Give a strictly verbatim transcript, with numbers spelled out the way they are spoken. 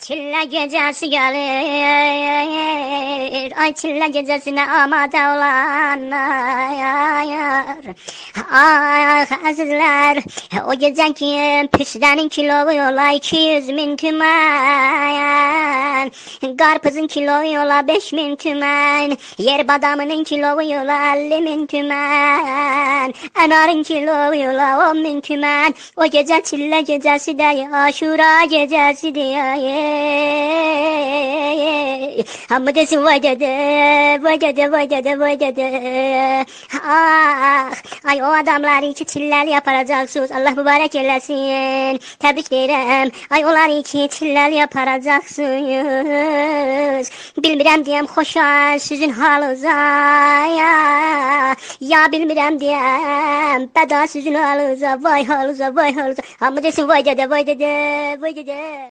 Çille gecesi gelir, ay çille gecesine amade olanlar. Ah azizler, o geceki pişlerin kilovu yola iki yüz bin tümen. Karpuzun kilovu yola beş bin tümen. Yer badamının kilovu yola elli bin tümen. Enarın kilovu yola on bin tümen. O gece çille gecesi de aşura gecesi diye. Amma desin vay dede, vay dede, vay dede, vay dede. Ah, ay o adamlar iki çillel yaparacaksınız. Allah mübarek eylesin. Tebrik ederim. Ay onlar iki çillel yaparacaksınız. Bilmirəm diyem hoşa sizin halınıza ya. Ya bilmirəm diyem beda sizin halınıza. Vay halınıza, vay halınıza. Amma desin vay dede, vay dede, vay dede.